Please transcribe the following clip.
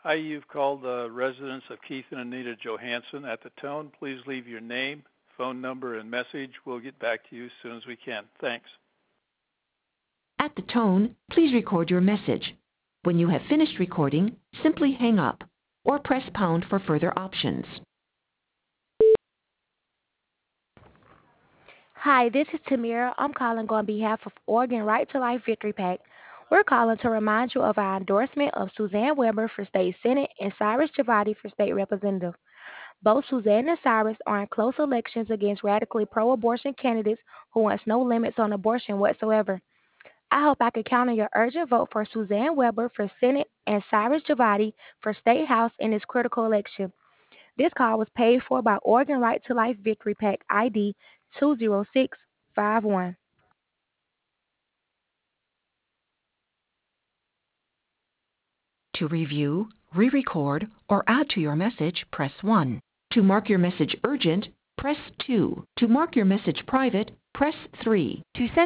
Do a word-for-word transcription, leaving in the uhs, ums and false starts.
Hi, you've called the residence of Keith and Anita Johansson. At the tone, please leave your name, phone number, and message. We'll get back to you as soon as we can. Thanks. At the tone, please record your message. When you have finished recording, simply hang up or press pound for further options. Hi, this is Tamira. I'm calling on behalf of Oregon Right to Life Victory PAC. We're calling to remind you of our endorsement of Suzanne Weber for State Senate and Cyrus Javati for State Representative. Both Suzanne and Cyrus are in close elections against radically pro-abortion candidates who wants no limits on abortion whatsoever. I hope I can count on your urgent vote for Suzanne Weber for Senate and Cyrus Javati for State House in this critical election. This call was paid for by Oregon Right to Life Victory PAC I D two zero six five one. To review, re-record, or add to your message, press one. To mark your message urgent, press two. To mark your message private, press three. To send